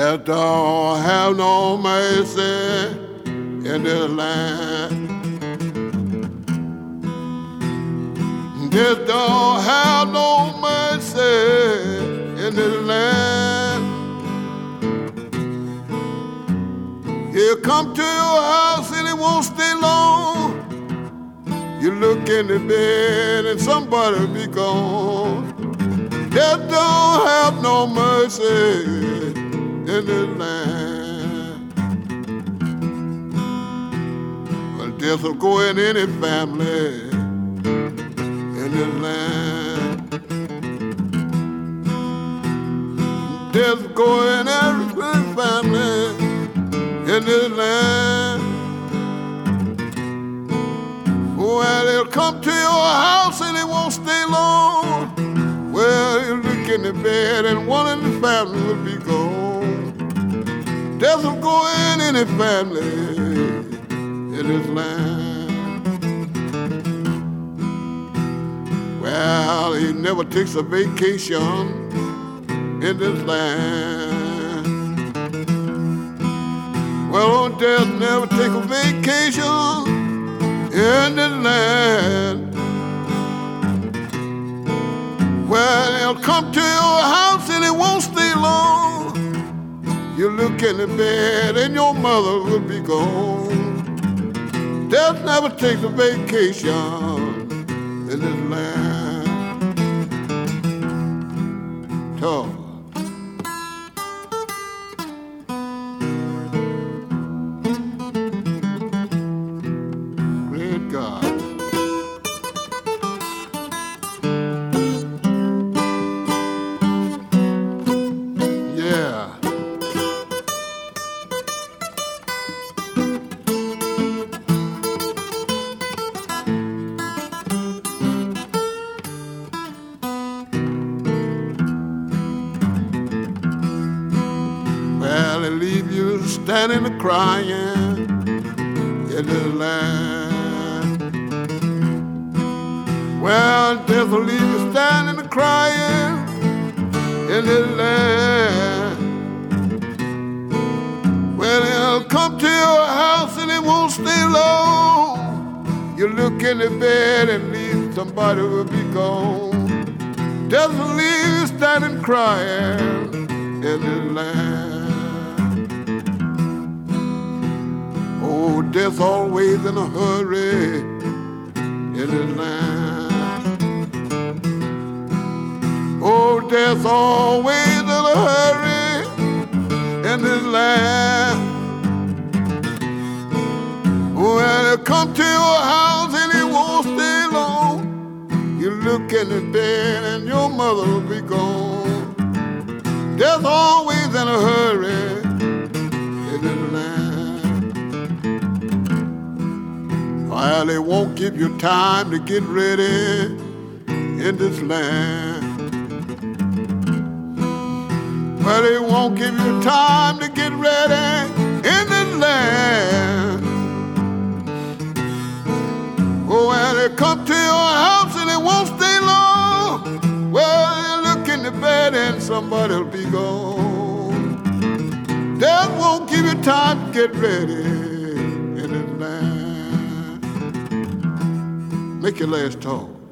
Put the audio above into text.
Death don't have no mercy in this land. Death don't have no mercy in this land. He'll come to your house and he won't stay long. You look in the bed and somebody'll be gone. Death don't have no mercy in this land. Well, death will go in any family in this land. Death will go in every family in this land. Well, he'll come to your house and he won't stay long. Well, you look in the bed and one in the family will be gone. Death will go in any family in this land. Well, he never takes a vacation in this land. Well, death never take a vacation in this land. Well, he'll come to your house and he won't stay long. You look in the bed and your mother will be gone. Death never takes a vacation in this land. Talk. Great God. Well, they leave you standing and crying in this land. Well, death will leave you standing and crying in this land. Well, he'll come to your house and it won't stay long. You look in the bed and leave somebody will be gone. Death will leave you standing crying in this land. Oh, death's always in a hurry in this land. Oh, death's always in a hurry in this land. Well, he'll come to your house and he won't stay long. You look in the bed and your mother will be gone. Death's always in a hurry in this land. Well, they won't give you time to get ready in this land. Well, they won't give you time to get ready in this land. Oh, well, they come to your house and they won't stay long. Well, you look in the bed and somebody'll be gone. Death won't give you time to get ready in this land. Make your last talk.